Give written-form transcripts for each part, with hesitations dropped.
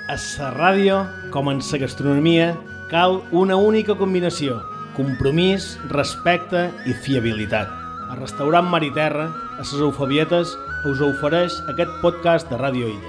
A la ràdio, com en la gastronomia, cal una única combinació: compromís, respecte i fiabilitat. El restaurant Mar i Terra, a les Eufabietes, us ofereix aquest podcast de Ràdio Illa.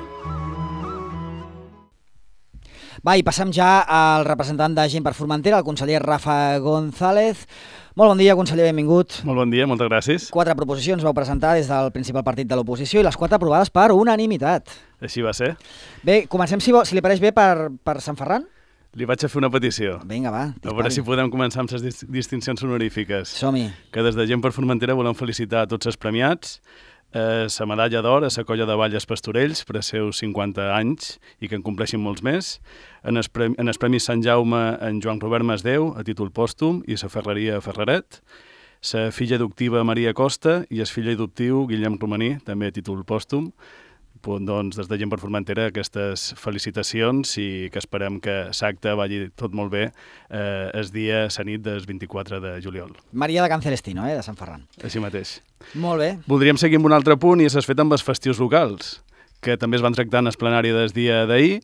Va, i passem ja al representant de Gent per Formentera, el conseller Rafa González. Molt bon dia, conseller, benvingut. Molt bon dia, moltes gràcies. 4 proposicions vau presentar des del principal partit de l'oposició i les 4 aprovades per unanimitat. Així va ser. Bé, comencem, si li pareix bé, per Sant Ferran? Li vaig a fer una petició. Vinga, va. A veure si podem començar amb les distincions honorífiques. Som-hi. Que des de Gent per Formentera volem felicitar a tots els premiats, la medalla d'or a la colla de Valles Pastorells per als seus 50 anys i que en compleixin molts més, en els Premis Sant Jaume en Joan Robert Masdeu a títol pòstum i la Ferreria Ferreret, la filla adoptiva Maria Costa i el fill adoptiu Guillem Romaní, també a títol pòstum. Doncs des de Gent per Formentera aquestes felicitacions i que esperem que l'acte vagi tot molt bé el dia, la nit del 24 de juliol. Maria de Can Celestino, de Sant Ferran. Així mateix. Molt bé. Voldríem seguir amb un altre punt i és fet amb els festius locals, que també es van tractar en el plenari del dia d'ahir,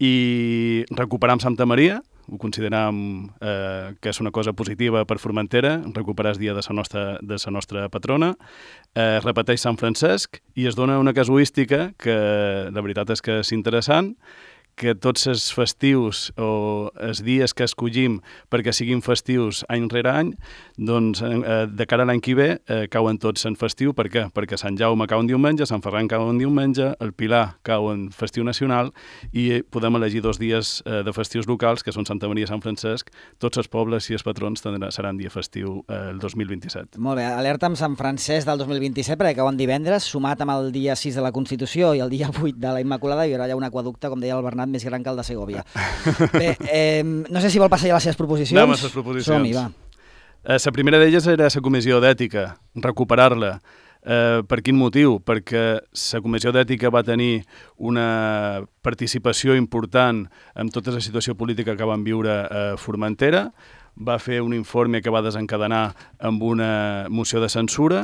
i recuperar amb Santa Maria. Ho consideram que és una cosa positiva per Formentera, recuperar el dia de la nostra patrona. Repeteix Sant Francesc i es dona una casuística que la veritat és que és interessant, que tots els festius o els dies que escollim perquè siguin festius any rere any, doncs de cara a l'any que ve cauen tots en festiu. Per què? Perquè Sant Jaume cau en diumenge, Sant Ferran cau en diumenge, el Pilar cau en festiu nacional i podem elegir 2 dies de festius locals, que són Santa Maria i Sant Francesc. Tots els pobles i els patrons seran dia festiu el 2027. Molt bé, alerta amb Sant Francesc del 2027 perquè cauen divendres, sumat amb el dia 6 de la Constitució i el dia 8 de la Immaculada, hi haurà allà un aqüeducte, com deia el Bernat, més gran que el de Segovia. Bé, no sé si vol passar ja les seves proposicions. Anem a les proposicions. Som-hi, va. La primera d'elles era la comissió d'ètica, recuperar-la. Per quin motiu? Perquè la comissió d'ètica va tenir una participació important en tota la situació política que van viure a Formentera, va fer un informe que va desencadenar amb una moció de censura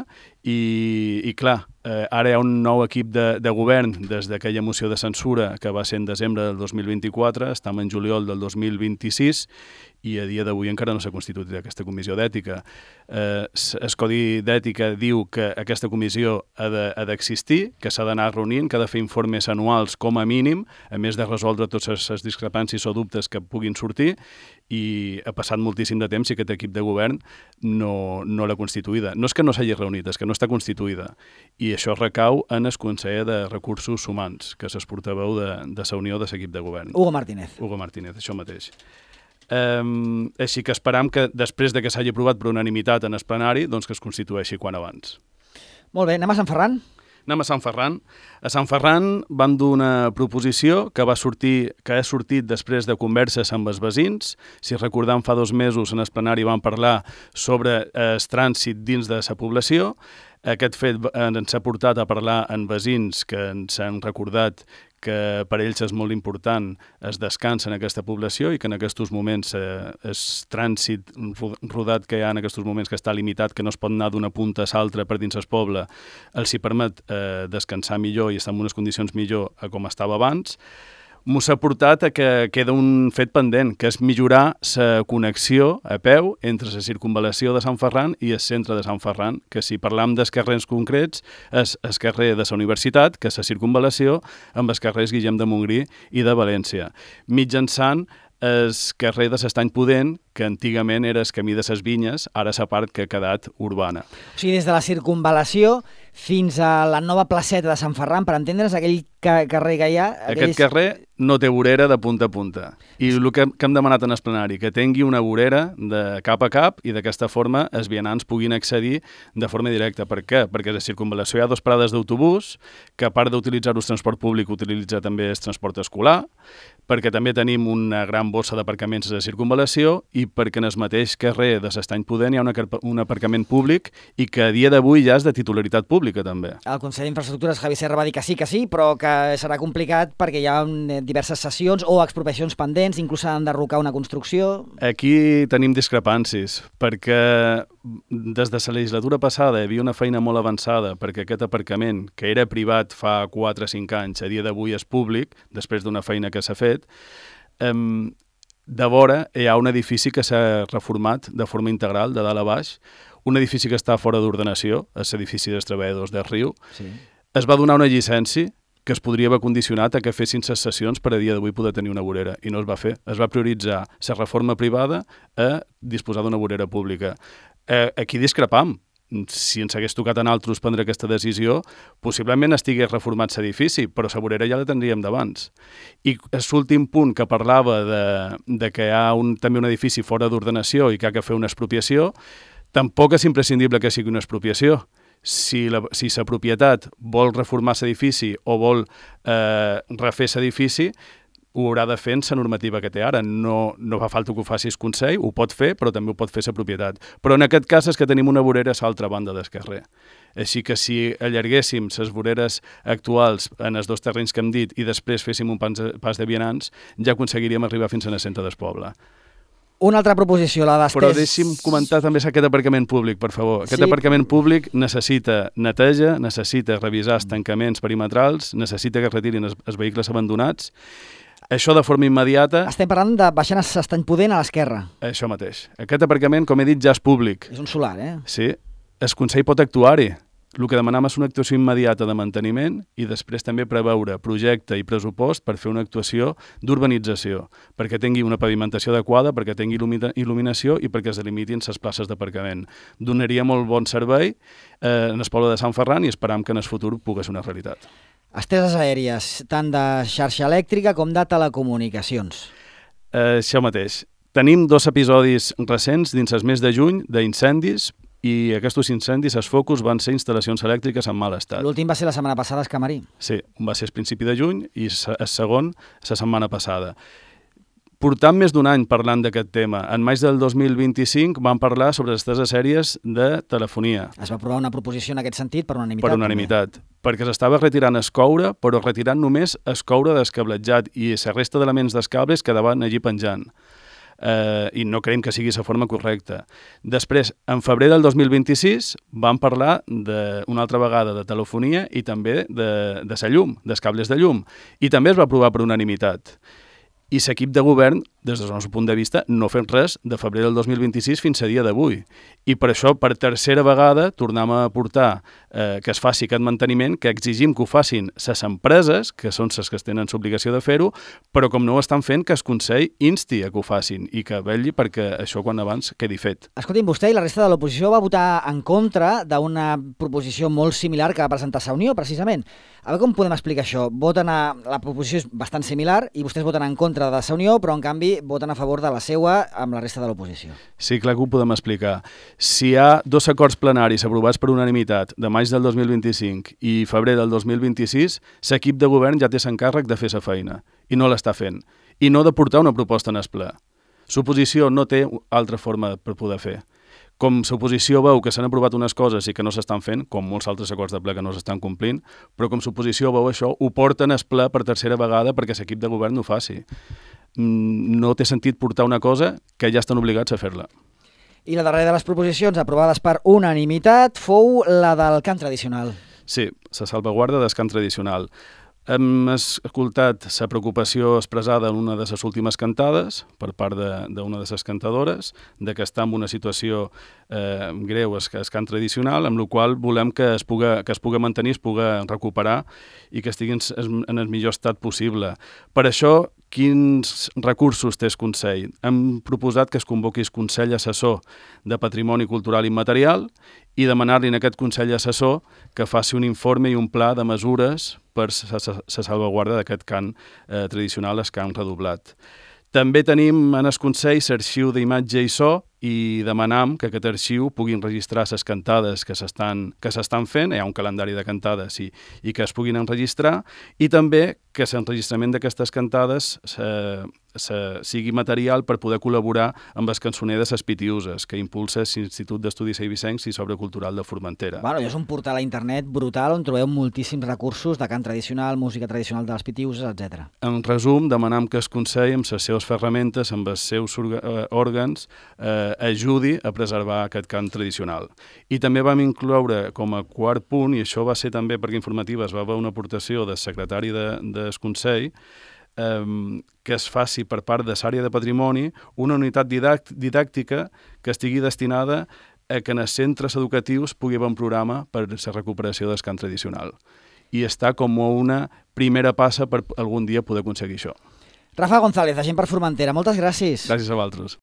i clar, ara hi ha un nou equip de govern des d'aquella moció de censura que va ser en desembre del 2024, estem en juliol del 2026 i a dia d'avui encara no s'ha constituït aquesta comissió d'ètica. El Codi d'Ètica diu que aquesta comissió ha d'existir, que s'ha d'anar reunint, que ha de fer informes anuals com a mínim, a més de resoldre totes les discrepàncies o dubtes que puguin sortir, i ha passat moltíssim de temps i aquest equip de govern no l'ha constituïda. No és que no s'hagi reunit, és que no està constituïda. I això recau en el conseller de Recursos Humans, que és el portaveu de la unió de l'equip de govern. Hugo Martínez. Hugo Martínez, això mateix. Així que esperam que després de que s'hagi aprovat per unanimitat en el plenari, doncs que es constitueixi quan abans. Molt bé, anem a Sant Ferran? Anem a Sant Ferran. A Sant Ferran van dur una proposició que ha sortit després de converses amb els veïns. Si recordem, fa 2 mesos en el plenari van parlar sobre el trànsit dins de la població. Aquest fet ens ha portat a parlar amb veïns que ens han recordat que per ells és molt important es descans en aquesta població i que en aquests moments el trànsit rodat que hi ha en aquests moments, que està limitat, que no es pot anar d'una punta a l'altra per dins el poble, els hi permet descansar millor i estar en unes condicions millor a com estava abans. Mos ha portat a que queda un fet pendent, que és millorar la connexió a peu entre la circunvalació de Sant Ferran i el centre de Sant Ferran, que si parlam dels carrers concrets és el carrer de la Universitat, que és la circunvalació, amb els carrers Guillem de Montgrí i de València, mitjançant el carrer de l'Estany Pudent, que antigament era el camí de les Vinyes, ara la part que ha quedat urbana. O sigui, des de la circunvalació fins a la nova placeta de Sant Ferran, per entendre's, aquell carrer que hi ha... Aquest carrer no té vorera de punta a punta. I el que hem demanat en el plenari, que tingui una vorera de cap a cap i d'aquesta forma els vianants puguin accedir de forma directa. Per què? Perquè a la circunvalació hi ha 2 parades d'autobús, que a part d'utilitzar el transport públic utilitza també el transport escolar, perquè també tenim una gran bossa d'aparcaments a la circunvalació i perquè en el mateix carrer de l'Estany Pudent hi ha un aparcament públic i que a dia d'avui ja és de titularitat pública també. El conseller d'Infraestructures, Javi Serra, va dir que sí, però que serà complicat perquè hi ha diverses sessions o expropiacions pendents, inclús s'ha d'enderrocar una construcció. Aquí tenim discrepàncies, perquè des de la legislatura passada hi havia una feina molt avançada perquè aquest aparcament, que era privat fa 4 o 5 anys, a dia d'avui és públic, després d'una feina que s'ha fet. De vora hi ha un edifici que s'ha reformat de forma integral, de dalt a baix, un edifici que està fora d'ordenació, és l'edifici dels treballadors del Riu. Sí. Es va donar una llicència que es podria haver condicionat a que fessin ses sessions per a dia d'avui poder tenir una vorera, i no es va fer. Es va prioritzar la reforma privada a disposar d'una vorera pública. Aquí discrepam. Si ens hagués tocat a nosaltres prendre aquesta decisió, possiblement estigués reformat l'edifici, però la vorera ja la tindríem d'abans. I l'últim punt que parlava de que hi ha també un edifici fora d'ordenació i que ha de fer una expropiació, tampoc és imprescindible que sigui una expropiació. Si la propietat vol reformar l'edifici o vol refer l'edifici, ho haurà de fer en la normativa que té ara. No fa falta que ho faci el Consell, ho pot fer, però també ho pot fer la propietat. Però en aquest cas és que tenim una vorera a l'altra banda del carrer. Així que si allarguéssim les voreres actuals en els 2 terrenys que hem dit i després féssim un pas de vianants, ja aconseguiríem arribar fins al centre del poble. Una altra proposició, la d'Estés... Però deixi'm comentar també aquest aparcament públic, per favor. Aquest aparcament públic necessita neteja, necessita revisar els tancaments perimetrals, necessita que es retirin els vehicles abandonats. Això de forma immediata... Estem parlant de baixant Estany Pudent a l'esquerra. Això mateix. Aquest aparcament, com he dit, ja és públic. És un solar, eh? Sí. El Consell pot actuar-hi. El que demanem és una actuació immediata de manteniment i després també preveure projecte i pressupost per fer una actuació d'urbanització, perquè tingui una pavimentació adequada, perquè tingui il·luminació i perquè es delimitin les places d'aparcament. Donaria molt bon servei en el poble de Sant Ferran i esperam que en el futur pugui ser una realitat. Esteses aèries, tant de xarxa elèctrica com de telecomunicacions. Això mateix. Tenim 2 episodis recents dins el mes de juny d'incendis i aquests incendis, els focus, van ser instal·lacions elèctriques en mal estat. L'últim va ser la setmana passada a Escamarí. Sí, va ser el principi de juny i el segon la setmana passada. Portam més d'un any parlant d'aquest tema. En maig del 2025 vam parlar sobre les esteses aèries de telefonia. Es va aprovar una proposició en aquest sentit per unanimitat. Per unanimitat. Perquè s'estava retirant el coure, però retirant només el coure descablejat i la resta d'elements dels cables quedaven allí penjant. I no creiem que sigui la forma correcta. Després, en febrer del 2026, vam parlar una altra vegada de telefonia i també de la llum, dels cables de llum. I també es va aprovar per unanimitat. I l'equip de govern, des del nostre punt de vista, no fem res de febrer del 2026 fins a dia d'avui. I per això, per tercera vegada, tornem a portar que es faci aquest manteniment, que exigim que ho facin les empreses, que són les que tenen l'obligació de fer-ho, però com no ho estan fent, que el Consell insti a que ho facin i que vetlli perquè això quan abans quedi fet. Escolti'm, vostè i la resta de l'oposició va votar en contra d'una proposició molt similar que va presentar la Unió, precisament. A veure com podem explicar això. La proposició és bastant similar i vostès voten en contra de la Unió, però en canvi voten a favor de la seua amb la resta de l'oposició. Sí, clar que ho podem explicar. Si hi ha 2 acords plenaris aprovats per unanimitat de maig del 2025 i febrer del 2026, l'equip de govern ja té l'encàrrec de fer la feina i no l'està fent. I no de portar una proposta en el ple. L'oposició no té altra forma per poder fer. Com l'oposició veu que s'han aprovat unes coses i que no s'estan fent, com molts altres acords de ple que no s'estan complint, però com l'oposició veu això, ho porten al ple per tercera vegada perquè l'equip de govern ho faci. No té sentit portar una cosa que ja estan obligats a fer-la. I la darrera de les proposicions aprovades per unanimitat fou la del cant tradicional. Sí, la salvaguarda del cant tradicional. Hem escoltat la preocupació expressada en una de les últimes cantades per part d'una de les cantadores de que està en una situació greu el cant tradicional, amb la qual volem que es pugui mantenir, es pugui recuperar i que estigui en el millor estat possible. Per això, quins recursos té el Consell? Hem proposat que es convoqui el Consell Assessor de Patrimoni Cultural Immaterial i demanar-li en aquest Consell Assessor que faci un informe i un pla de mesures per la salvaguarda d'aquest cant tradicional, el cant redoblat. També tenim en el Consell l'arxiu d'imatge i so i demanam que aquest arxiu puguin registrar les cantades que s'estan fent, hi ha un calendari de cantades i que es puguin enregistrar, i també que l'enregistrament d'aquestes cantades sigui material per poder col·laborar amb el cançoner de les Pitiuses, que impulsa l'Institut d'Estudis Eivissencs i Sobre Cultural de Formentera. Bueno, és un portal a internet brutal on trobeu moltíssims recursos de cant tradicional, música tradicional de les Pitiuses, etc. En resum, demanam que el Consell, amb les seves ferramentes, amb els seus òrgans, ajudi a preservar aquest cant tradicional. I també vam incloure com a quart punt, i això va ser també perquè Informativa es va haver una aportació del secretari del Consell, que es faci per part de l'àrea de patrimoni una unitat didàctica que estigui destinada a que en els centres educatius pugui haver un programa per la recuperació del cant tradicional. I està com una primera passa per algun dia poder aconseguir això. Rafa González, agent per Formentera, moltes gràcies. Gràcies a vosaltres.